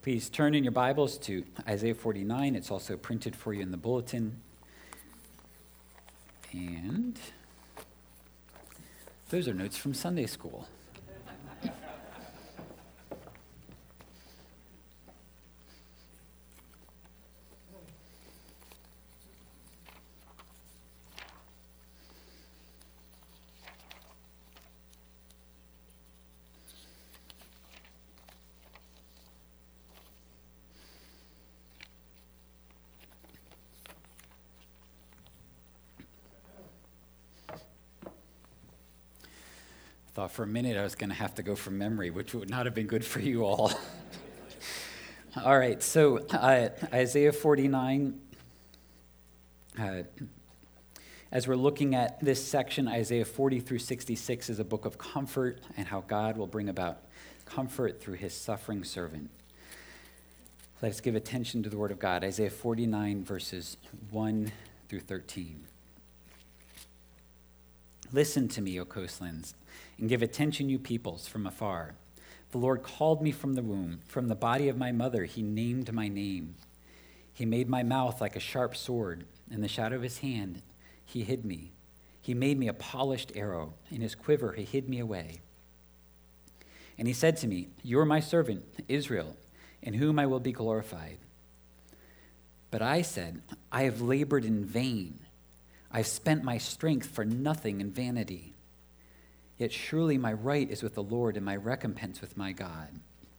Please turn in your Bibles to Isaiah 49. It's also printed for you in the bulletin. And those are notes from Sunday school. Thought for a minute I was going to have to go from memory, which would not have been good for you all. All right, so Isaiah 49, as we're looking at this section, Isaiah 40 through 66 is a book of comfort and how God will bring about comfort through his suffering servant. Let us give attention to the word of God, Isaiah 49, verses 1 through 13. Listen to me, O coastlands, and give attention, you peoples, from afar. The Lord called me from the womb. From the body of my mother, he named my name. He made my mouth like a sharp sword. In the shadow of his hand, he hid me. He made me a polished arrow. In his quiver, he hid me away. And he said to me, You are my servant, Israel, in whom I will be glorified. But I said, I have labored in vain. I've spent my strength for nothing in vanity. Yet surely my right is with the Lord, and my recompense with my God.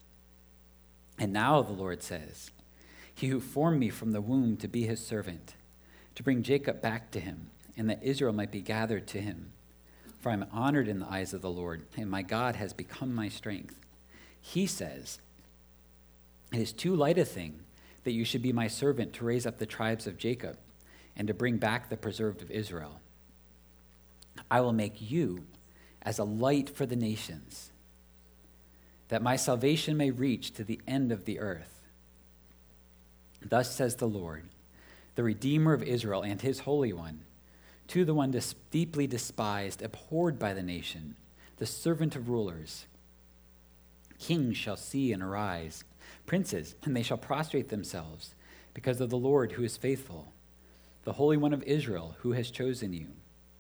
And now the Lord says, He who formed me from the womb to be his servant, to bring Jacob back to him, and that Israel might be gathered to him. For I am honored in the eyes of the Lord, and my God has become my strength. He says, It is too light a thing that you should be my servant to raise up the tribes of Jacob, and to bring back the preserved of Israel. I will make you as a light for the nations, that my salvation may reach to the end of the earth. Thus says the Lord, the Redeemer of Israel and his Holy One, to the one deeply despised, abhorred by the nation, the servant of rulers. Kings shall see and arise, princes, and they shall prostrate themselves, because of the Lord who is faithful, the Holy One of Israel who has chosen you.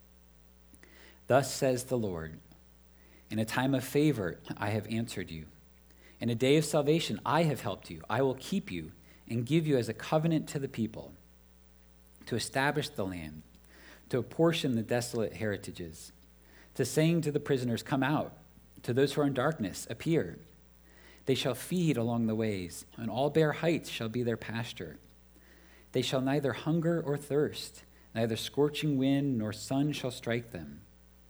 Thus says the Lord, in a time of favor I have answered you. In a day of salvation I have helped you. I will keep you and give you as a covenant to the people, to establish the land, to apportion the desolate heritages, to saying to the prisoners, Come out, to those who are in darkness, appear. They shall feed along the ways, and all bare heights shall be their pasture. They shall neither hunger or thirst, neither scorching wind nor sun shall strike them.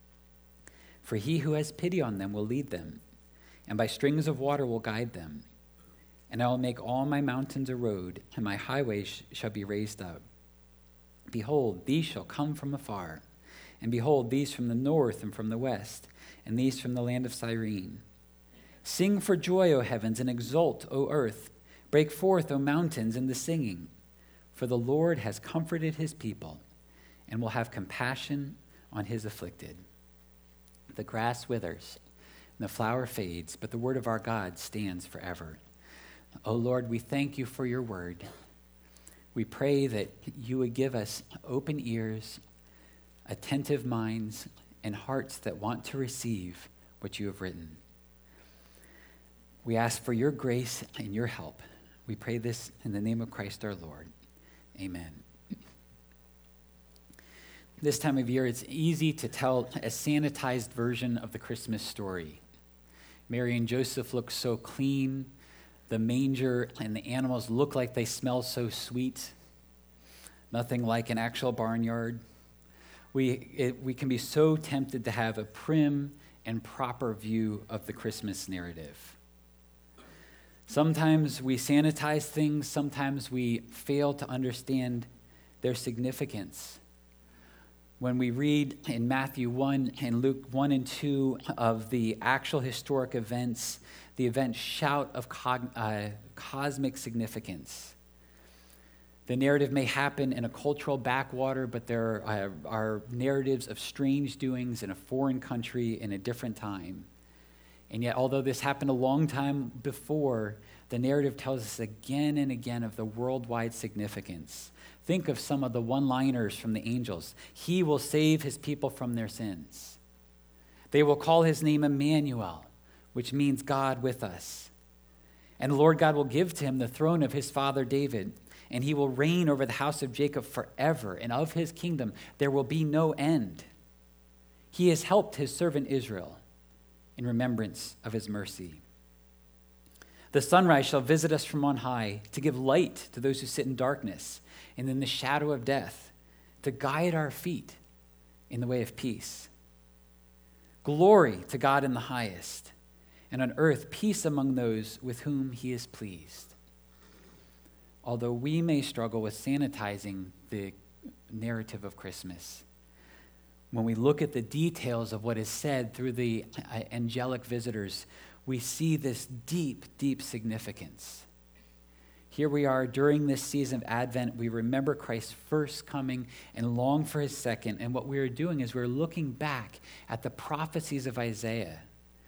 For he who has pity on them will lead them, and by strings of water will guide them. And I will make all my mountains a road, and my highways shall be raised up. Behold, these shall come from afar, and behold, these from the north and from the west, and these from the land of Cyrene. Sing for joy, O heavens, and exult, O earth. Break forth, O mountains, in the singing. For the Lord has comforted his people, and will have compassion on his afflicted. The grass withers, and the flower fades, but the word of our God stands forever. O Lord, we thank you for your word. We pray that you would give us open ears, attentive minds, and hearts that want to receive what you have written. We ask for your grace and your help. We pray this in the name of Christ our Lord. Amen. This time of year, it's easy to tell a sanitized version of the Christmas story. Mary and Joseph look so clean. The manger and the animals look like they smell so sweet. Nothing like an actual barnyard. We can be so tempted to have a prim and proper view of the Christmas narrative. Sometimes we sanitize things. Sometimes we fail to understand their significance. When we read in Matthew 1 and Luke 1 and 2 of the actual historic events, the events shout of cosmic significance. The narrative may happen in a cultural backwater, but there are narratives of strange doings in a foreign country in a different time. And yet, although this happened a long time before, the narrative tells us again and again of the worldwide significance. Think of some of the one-liners from the angels. He will save his people from their sins. They will call his name Emmanuel, which means God with us. And the Lord God will give to him the throne of his father David, and he will reign over the house of Jacob forever, and of his kingdom there will be no end. He has helped his servant Israel in remembrance of his mercy. The sunrise shall visit us from on high, to give light to those who sit in darkness and in the shadow of death, to guide our feet in the way of peace. Glory to God in the highest, and on earth peace among those with whom he is pleased. Although we may struggle with sanitizing the narrative of Christmas, when we look at the details of what is said through the angelic visitors, we see this deep, deep significance. Here we are during this season of Advent. We remember Christ's first coming and long for his second. And what we are doing is we're looking back at the prophecies of Isaiah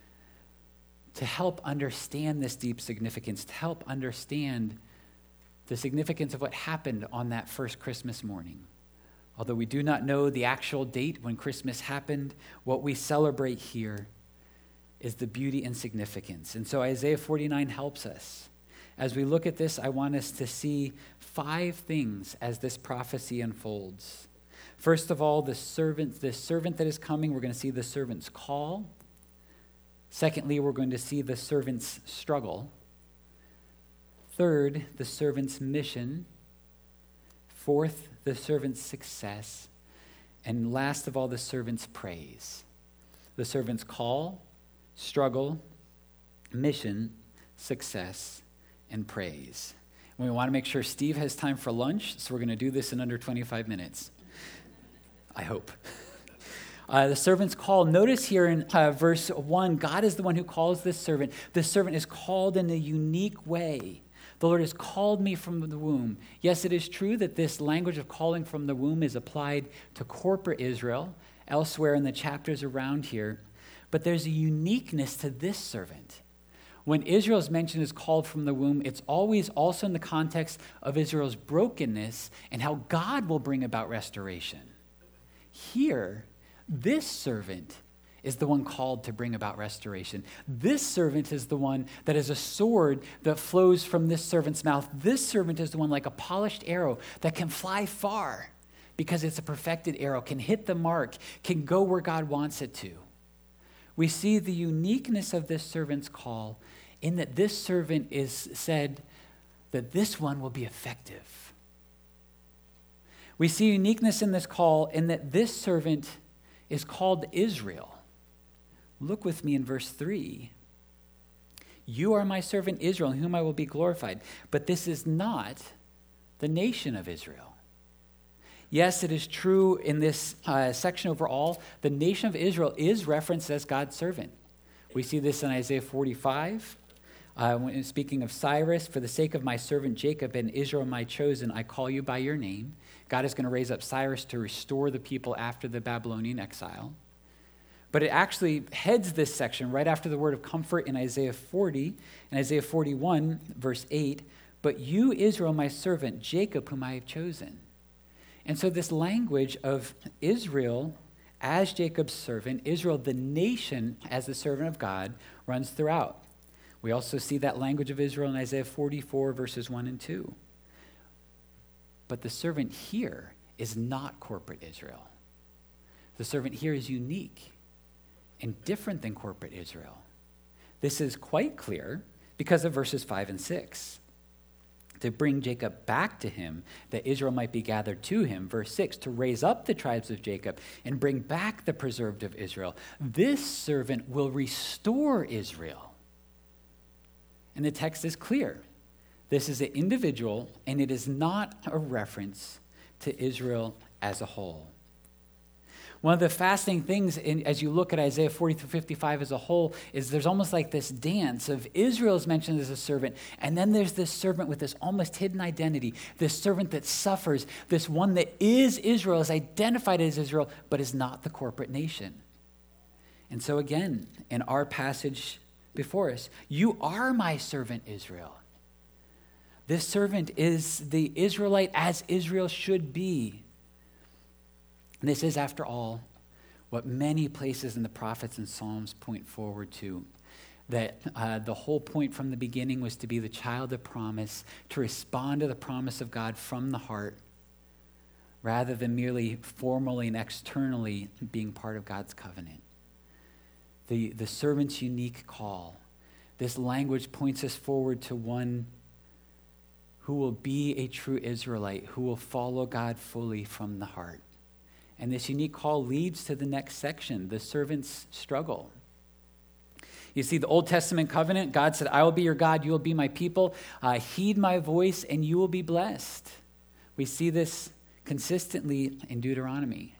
to help understand this deep significance, to help understand the significance of what happened on that first Christmas morning. Although we do not know the actual date when Christmas happened, what we celebrate here is the beauty and significance. And so Isaiah 49 helps us. As we look at this, I want us to see 5 things as this prophecy unfolds. First of all, the servant that is coming, we're going to see the servant's call. Secondly, we're going to see the servant's struggle. Third, the servant's mission. Fourth, the servant's success. And last of all, the servant's praise. The servant's call, struggle, mission, success, and praise. And we want to make sure Steve has time for lunch, so we're going to do this in under 25 minutes. I hope. The servant's call. Notice here in verse 1, God is the one who calls this servant. This servant is called in a unique way. The Lord has called me from the womb. Yes, it is true that this language of calling from the womb is applied to corporate Israel elsewhere in the chapters around here. But there's a uniqueness to this servant. When Israel is mentioned as called from the womb, it's always also in the context of Israel's brokenness and how God will bring about restoration. Here, this servant is the one called to bring about restoration. This servant is the one that is a sword that flows from this servant's mouth. This servant is the one like a polished arrow that can fly far because it's a perfected arrow, can hit the mark, can go where God wants it to. We see the uniqueness of this servant's call in that this servant is said that this one will be effective. We see uniqueness in this call in that this servant is called Israel. Look with me in verse 3. You are my servant Israel, in whom I will be glorified. But this is not the nation of Israel. Yes, it is true in this section overall, the nation of Israel is referenced as God's servant. We see this in Isaiah 45. When speaking of Cyrus, for the sake of my servant Jacob and Israel my chosen, I call you by your name. God is going to raise up Cyrus to restore the people after the Babylonian exile. But it actually heads this section right after the word of comfort in Isaiah 40, and Isaiah 41, verse 8, but you, Israel, my servant, Jacob, whom I have chosen. And so this language of Israel as Jacob's servant, Israel, the nation, as the servant of God, runs throughout. We also see that language of Israel in Isaiah 44, verses 1 and 2. But the servant here is not corporate Israel. The servant here is unique and different than corporate Israel. This is quite clear because of verses 5 and 6. To bring Jacob back to him, that Israel might be gathered to him. Verse 6, to raise up the tribes of Jacob and bring back the preserved of Israel. This servant will restore Israel. And the text is clear. This is an individual, and it is not a reference to Israel as a whole. One of the fascinating things as you look at Isaiah 40 through 55 as a whole is there's almost like this dance of Israel is mentioned as a servant, and then there's this servant with this almost hidden identity, this servant that suffers, this one that is Israel, is identified as Israel, but is not the corporate nation. And so again, in our passage before us. You are my servant Israel. This servant is the Israelite as Israel should be. And this is, after all, what many places in the prophets and Psalms point forward to. That the whole point from the beginning was to be the child of promise, to respond to the promise of God from the heart, rather than merely formally and externally being part of God's covenant. The servant's unique call. This language points us forward to one who will be a true Israelite, who will follow God fully from the heart. And this unique call leads to the next section, the servant's struggle. You see, the Old Testament covenant, God said, I will be your God, you will be my people. Heed my voice, and you will be blessed. We see this consistently in Deuteronomy.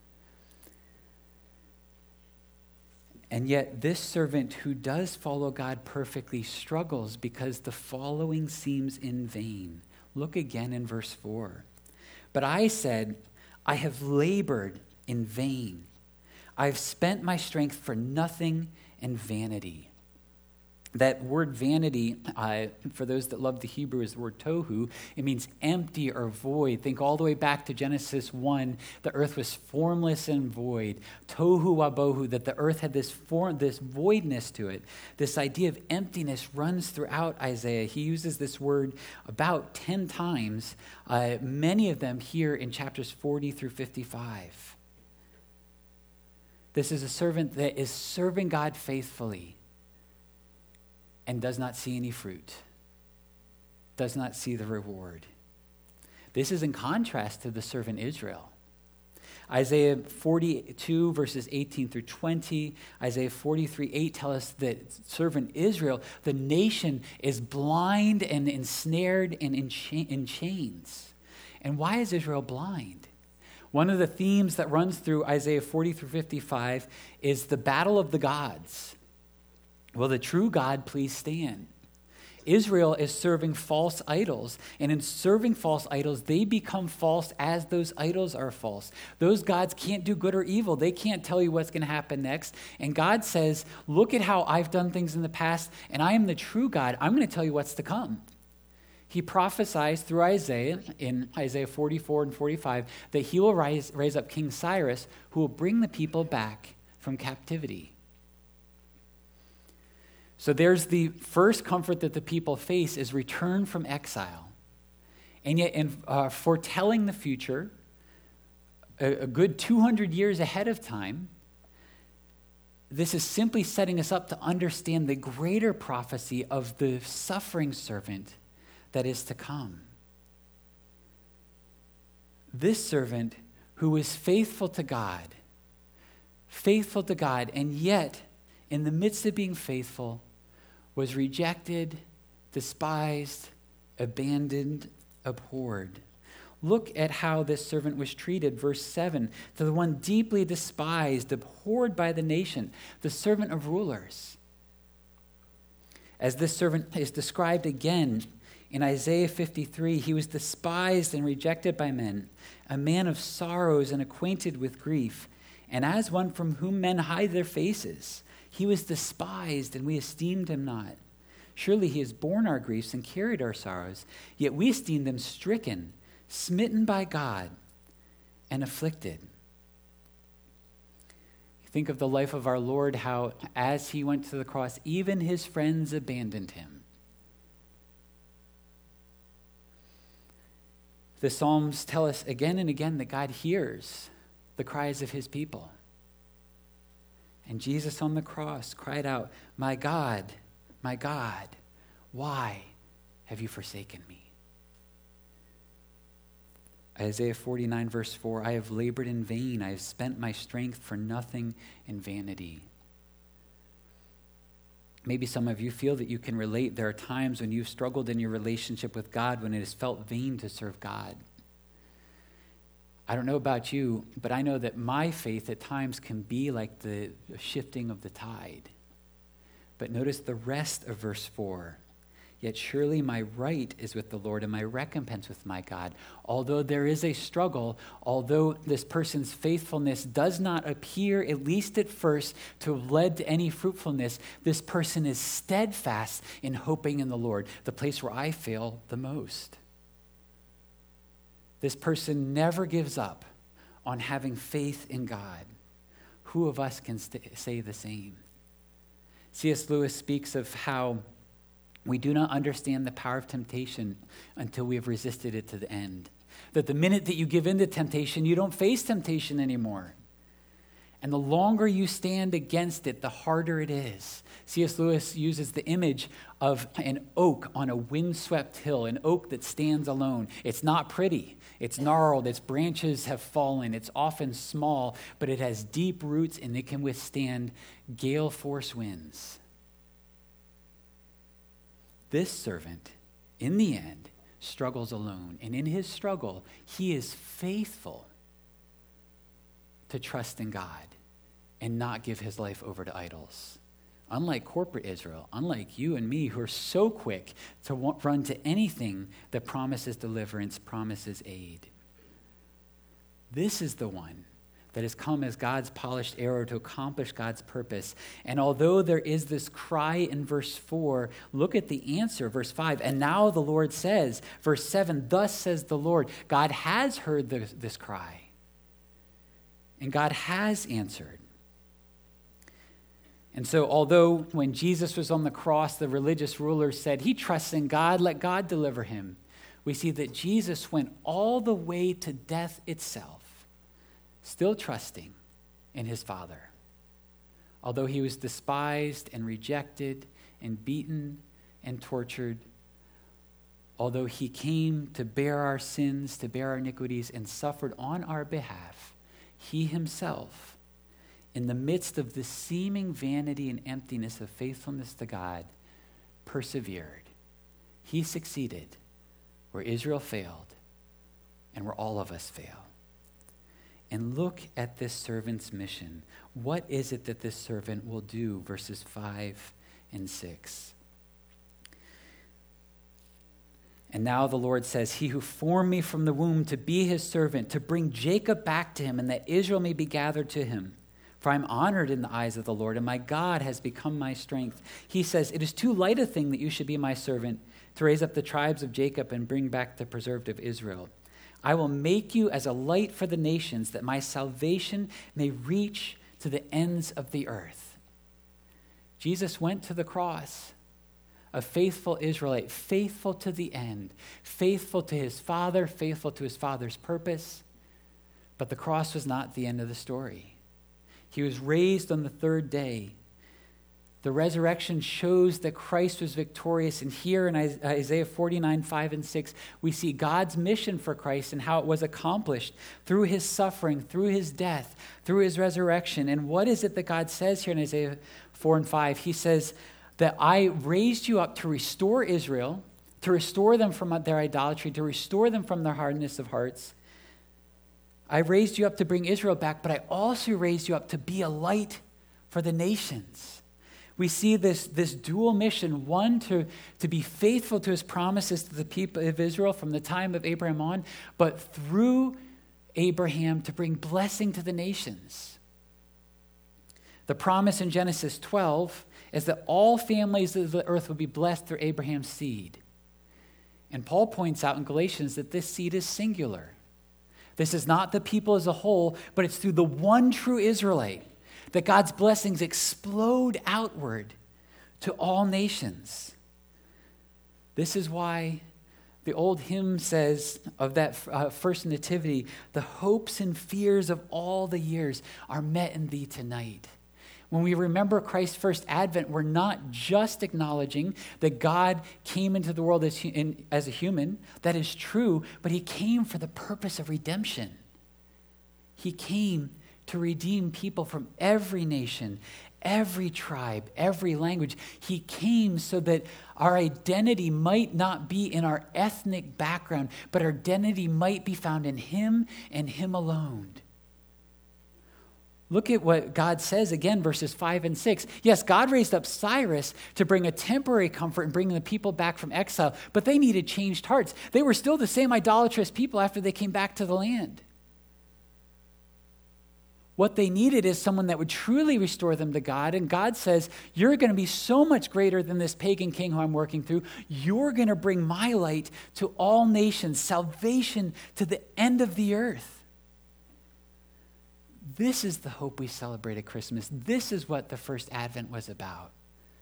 And yet, this servant who does follow God perfectly struggles because the following seems in vain. Look again in verse 4. But I said, I have labored in vain. I have spent my strength for nothing and vanity. That word vanity, for those that love the Hebrew, is the word tohu. It means empty or void. Think all the way back to Genesis 1. The earth was formless and void. Tohu wabohu, that the earth had this voidness to it. This idea of emptiness runs throughout Isaiah. He uses this word about 10 times, many of them here in chapters 40 through 55. This is a servant that is serving God faithfully and does not see any fruit, does not see the reward. This is in contrast to the servant Israel. Isaiah 42, verses 18 through 20, Isaiah 43:8 tell us that servant Israel, the nation, is blind and ensnared and in chains. And why is Israel blind? One of the themes that runs through Isaiah 40 through 55 is the battle of the gods. Will the true God please stand? Israel is serving false idols, and in serving false idols, they become false as those idols are false. Those gods can't do good or evil. They can't tell you what's going to happen next. And God says, look at how I've done things in the past, and I am the true God. I'm going to tell you what's to come. He prophesies through Isaiah, in Isaiah 44 and 45, that he will raise up King Cyrus, who will bring the people back from captivity. So there's the first comfort that the people face is return from exile. And yet, in foretelling the future, a good 200 years ahead of time, this is simply setting us up to understand the greater prophecy of the suffering servant that is to come. This servant who is faithful to God, and yet, in the midst of being faithful, was rejected, despised, abandoned, abhorred. Look at how this servant was treated. Verse 7, to the one deeply despised, abhorred by the nation, the servant of rulers. As this servant is described again in Isaiah 53, he was despised and rejected by men, a man of sorrows and acquainted with grief, and as one from whom men hide their faces. He was despised, and we esteemed him not. Surely he has borne our griefs and carried our sorrows, yet we esteemed him stricken, smitten by God, and afflicted. Think of the life of our Lord, how as he went to the cross, even his friends abandoned him. The Psalms tell us again and again that God hears the cries of his people. And Jesus on the cross cried out, my God, why have you forsaken me? Isaiah 49, verse 4, I have labored in vain. I have spent my strength for nothing in vanity. Maybe some of you feel that you can relate. There are times when you've struggled in your relationship with God, when it has felt vain to serve God. I don't know about you, but I know that my faith at times can be like the shifting of the tide. But notice the rest of verse 4. Yet surely my right is with the Lord and my recompense with my God. Although there is a struggle, although this person's faithfulness does not appear, at least at first, to have led to any fruitfulness, this person is steadfast in hoping in the Lord, the place where I fail the most. This person never gives up on having faith in God. Who of us can say the same? C.S. Lewis speaks of how we do not understand the power of temptation until we have resisted it to the end. That the minute that you give in to temptation, you don't face temptation anymore. And the longer you stand against it, the harder it is. C.S. Lewis uses the image of an oak on a windswept hill, an oak that stands alone. It's not pretty. It's gnarled. Its branches have fallen. It's often small, but it has deep roots and it can withstand gale force winds. This servant, in the end, struggles alone. And in his struggle, he is faithful to trust in God and not give his life over to idols. Unlike corporate Israel, unlike you and me who are so quick to run to anything that promises deliverance, promises aid. This is the one that has come as God's polished arrow to accomplish God's purpose. And although there is this cry in verse 4, look at the answer, verse 5. And now the Lord says, verse 7, thus says the Lord. God has heard this cry. And God has answered. And so although when Jesus was on the cross, the religious rulers said, he trusts in God, let God deliver him. We see that Jesus went all the way to death itself, still trusting in his Father. Although he was despised and rejected and beaten and tortured, although he came to bear our sins, to bear our iniquities, and suffered on our behalf, he himself, in the midst of the seeming vanity and emptiness of faithfulness to God, persevered. He succeeded where Israel failed and where all of us fail. And look at this servant's mission. What is it that this servant will do? Verses 5 and 6. And now the Lord says, he who formed me from the womb to be his servant, to bring Jacob back to him, and that Israel may be gathered to him. For I am honored in the eyes of the Lord, and my God has become my strength. He says, it is too light a thing that you should be my servant, to raise up the tribes of Jacob and bring back the preserved of Israel. I will make you as a light for the nations, that my salvation may reach to the ends of the earth. Jesus went to the cross, a faithful Israelite, faithful to the end, faithful to his Father, faithful to his Father's purpose. But the cross was not the end of the story. He was raised on the third day. The resurrection shows that Christ was victorious. And here in Isaiah 49, 5 and 6, we see God's mission for Christ and how it was accomplished through his suffering, through his death, through his resurrection. And what is it that God says here in Isaiah 4 and 5? He says that I raised you up to restore Israel, to restore them from their idolatry, to restore them from their hardness of hearts. I raised you up to bring Israel back, but I also raised you up to be a light for the nations. We see this dual mission, one to be faithful to his promises to the people of Israel from the time of Abraham on, but through Abraham to bring blessing to the nations. The promise in Genesis 12 is that all families of the earth will be blessed through Abraham's seed. And Paul points out in Galatians that this seed is singular. This is not the people as a whole, but it's through the one true Israelite that God's blessings explode outward to all nations. This is why the old hymn says of that first nativity, the hopes and fears of all the years are met in thee tonight. When we remember Christ's first advent, we're not just acknowledging that God came into the world as a human. That is true, but he came for the purpose of redemption. He came to redeem people from every nation, every tribe, every language. He came so that our identity might not be in our ethnic background, but our identity might be found in him and him alone. Look at what God says again, verses 5 and 6. Yes, God raised up Cyrus to bring a temporary comfort and bring the people back from exile, but they needed changed hearts. They were still the same idolatrous people after they came back to the land. What they needed is someone that would truly restore them to God. And God says, you're going to be so much greater than this pagan king who I'm working through. You're going to bring my light to all nations, salvation to the end of the earth. This is the hope we celebrate at Christmas. This is what the first Advent was about.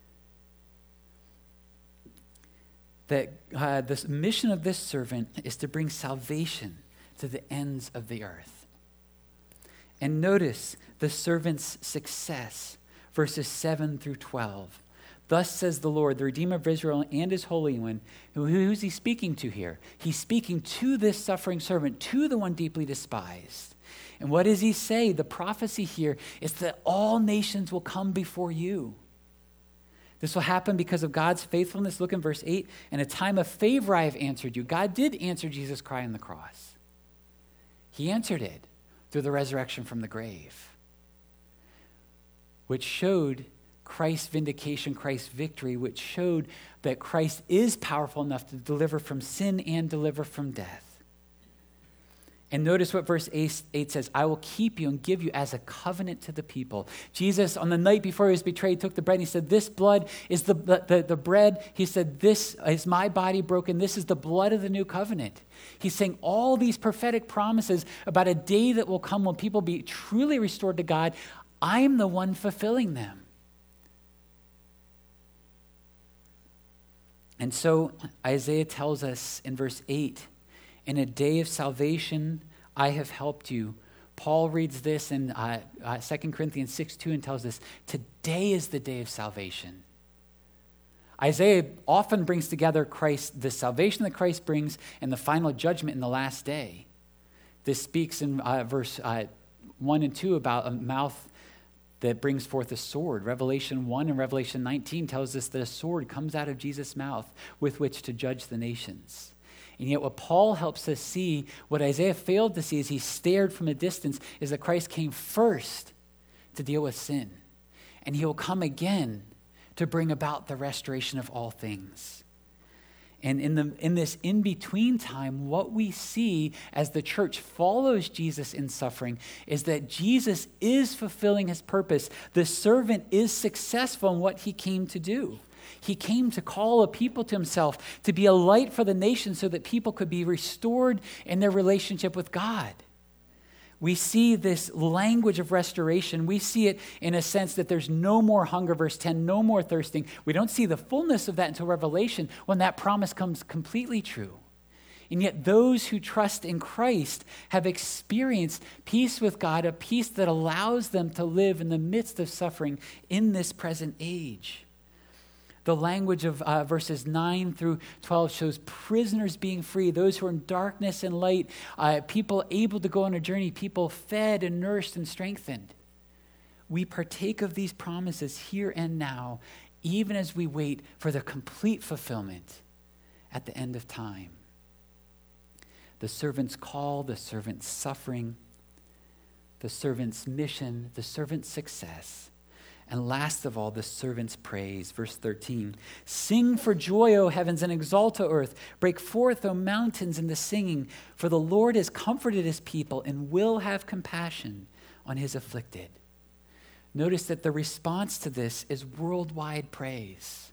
That the mission of this servant is to bring salvation to the ends of the earth. And notice the servant's success, verses 7 through 12. Thus says the Lord, the Redeemer of Israel and his Holy One. Who's he speaking to here? He's speaking to this suffering servant, to the one deeply despised. And what does he say? The prophecy here is that all nations will come before you. This will happen because of God's faithfulness. Look in verse 8. In a time of favor I have answered you. God did answer Jesus' cry on the cross. He answered it through the resurrection from the grave, which showed Christ's vindication, Christ's victory, which showed that Christ is powerful enough to deliver from sin and deliver from death. And notice what verse 8 says, I will keep you and give you as a covenant to the people. Jesus, on the night before he was betrayed, took the bread and he said, this blood is the bread. He said, this is my body broken. This is the blood of the new covenant. He's saying all these prophetic promises about a day that will come when people be truly restored to God. I'm the one fulfilling them. And so Isaiah tells us in verse 8, in a day of salvation, I have helped you. Paul reads this in 2 Corinthians 6:2 and tells us, today is the day of salvation. Isaiah often brings together Christ, the salvation that Christ brings, and the final judgment in the last day. This speaks in verse 1 and 2 about a mouth that brings forth a sword. Revelation 1 and Revelation 19 tells us that a sword comes out of Jesus' mouth with which to judge the nations. And yet what Paul helps us see, what Isaiah failed to see as he stared from a distance, is that Christ came first to deal with sin. And he will come again to bring about the restoration of all things. And in this in-between time, what we see as the church follows Jesus in suffering is that Jesus is fulfilling his purpose. The servant is successful in what he came to do. He came to call a people to himself, to be a light for the nation so that people could be restored in their relationship with God. We see this language of restoration. We see it in a sense that there's no more hunger, verse 10, no more thirsting. We don't see the fullness of that until Revelation, when that promise comes completely true. And yet those who trust in Christ have experienced peace with God, a peace that allows them to live in the midst of suffering in this present age. The language of verses 9 through 12 shows prisoners being free, those who are in darkness and light, people able to go on a journey, people fed and nourished and strengthened. We partake of these promises here and now, even as we wait for the complete fulfillment at the end of time. The servant's call, the servant's suffering, the servant's mission, the servant's success. And last of all, the servant's praise. Verse 13, sing for joy, O heavens, and exalt, O earth. Break forth, O mountains, into singing. For the Lord has comforted his people and will have compassion on his afflicted. Notice that the response to this is worldwide praise.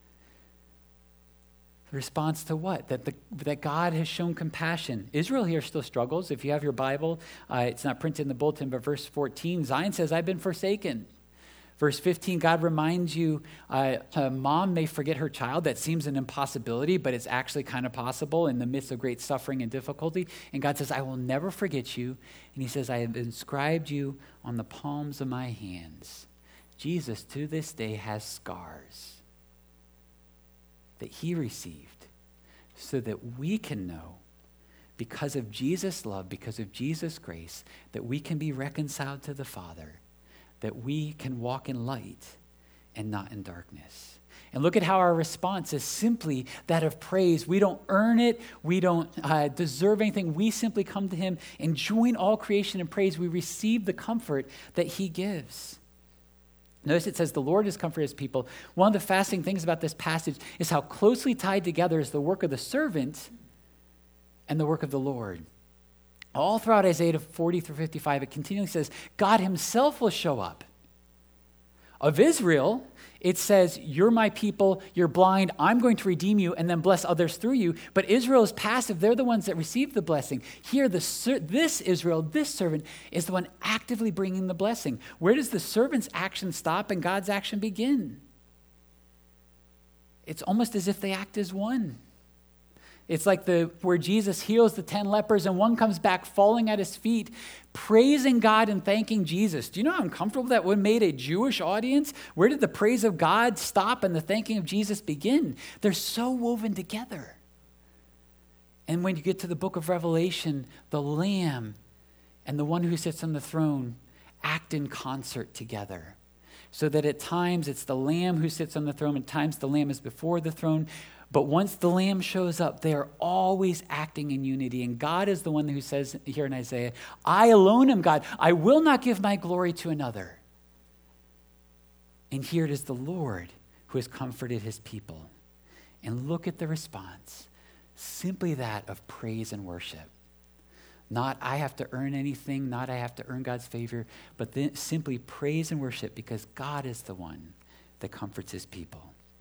The response to what? That God has shown compassion. Israel here still struggles. If you have your Bible, it's not printed in the bulletin, but verse 14, Zion says, I've been forsaken. Verse 15, God reminds you, a mom may forget her child. That seems an impossibility, but it's actually kind of possible in the midst of great suffering and difficulty. And God says, I will never forget you. And he says, I have inscribed you on the palms of my hands. Jesus, to this day, has scars that he received so that we can know, because of Jesus' love, because of Jesus' grace, that we can be reconciled to the Father, that we can walk in light and not in darkness. And look at how our response is simply that of praise. We don't earn it. We don't deserve anything. We simply come to him and join all creation in praise. We receive the comfort that he gives. Notice it says the Lord has comforted his people. One of the fascinating things about this passage is how closely tied together is the work of the servant and the work of the Lord. All throughout Isaiah 40 through 55, it continually says God himself will show up. Of Israel, it says, you're my people, you're blind, I'm going to redeem you and then bless others through you. But Israel is passive. They're the ones that receive the blessing. Here, this Israel, this servant, is the one actively bringing the blessing. Where does the servant's action stop and God's action begin? It's almost as if they act as one. It's like where Jesus heals the 10 lepers and one comes back falling at his feet, praising God and thanking Jesus. Do you know how uncomfortable that would have made a Jewish audience? Where did the praise of God stop and the thanking of Jesus begin? They're so woven together. And when you get to the book of Revelation, the Lamb and the one who sits on the throne act in concert together. So that at times it's the Lamb who sits on the throne, at times the Lamb is before the throne. But once the Lamb shows up, they are always acting in unity. And God is the one who says here in Isaiah, I alone am God. I will not give my glory to another. And here it is the Lord who has comforted his people. And look at the response. Simply that of praise and worship. Not I have to earn anything, not I have to earn God's favor, but then simply praise and worship because God is the one that comforts his people.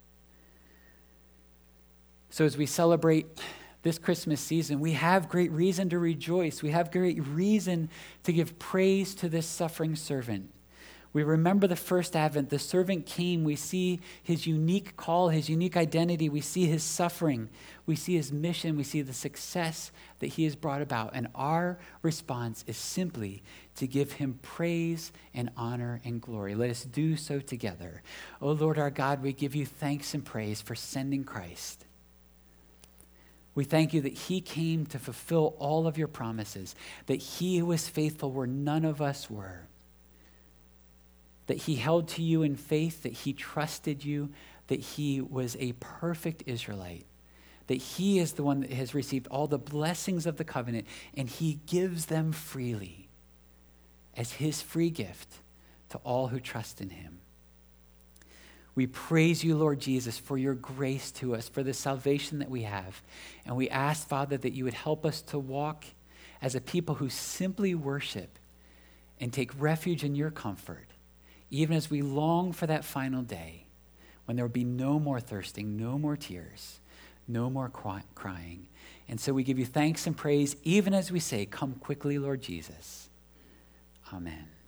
So as we celebrate this Christmas season, we have great reason to rejoice. We have great reason to give praise to this suffering servant. We remember the first Advent. The servant came. We see his unique call, his unique identity. We see his suffering. We see his mission. We see the success that he has brought about. And our response is simply to give him praise and honor and glory. Let us do so together. O Lord our God, we give you thanks and praise for sending Christ. We thank you that he came to fulfill all of your promises, that he was faithful where none of us were, that he held to you in faith, that he trusted you, that he was a perfect Israelite, that he is the one that has received all the blessings of the covenant, and he gives them freely as his free gift to all who trust in him. We praise you, Lord Jesus, for your grace to us, for the salvation that we have. And we ask, Father, that you would help us to walk as a people who simply worship and take refuge in your comfort, even as we long for that final day when there will be no more thirsting, no more tears, no more crying. And so we give you thanks and praise, even as we say, come quickly, Lord Jesus. Amen.